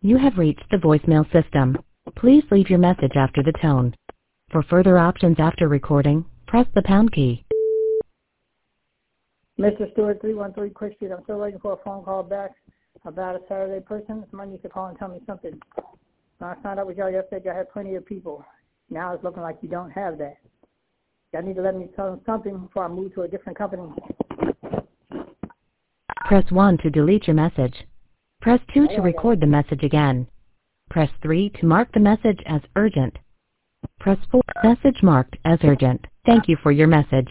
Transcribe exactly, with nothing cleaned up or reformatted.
You have reached the voicemail system. Please leave your message after the tone. For further options after recording, press the pound key. Mister Stewart, three one three Quick Street. I'm still waiting for a phone call back about a Saturday person. Somebody needs to call and tell me something. When I signed up with y'all yesterday, y'all had plenty of people. Now it's looking like you don't have that. Y'all need to let me tell them something before I move to a different company. Press one to delete your message. Press two to record the message again. Press three to mark the message as urgent. Press four, message marked as urgent. Thank you for your message.